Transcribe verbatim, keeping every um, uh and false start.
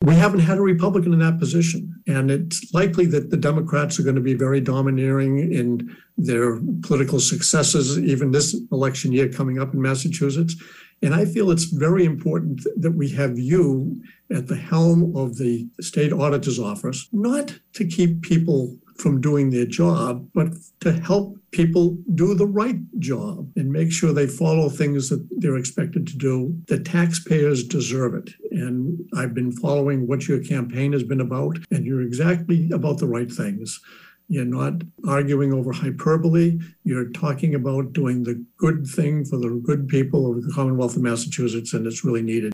we haven't had a Republican in that position. And it's likely that the Democrats are going to be very domineering in their political successes, even this election year coming up in Massachusetts. And I feel it's very important that we have you at the helm of the state auditor's office, not to keep people from doing their job, but to help people do the right job and make sure they follow things that they're expected to do. The taxpayers deserve it. And I've been following what your campaign has been about, and you're exactly about the right things. You're not arguing over hyperbole. You're talking about doing the good thing for the good people of the Commonwealth of Massachusetts, and it's really needed.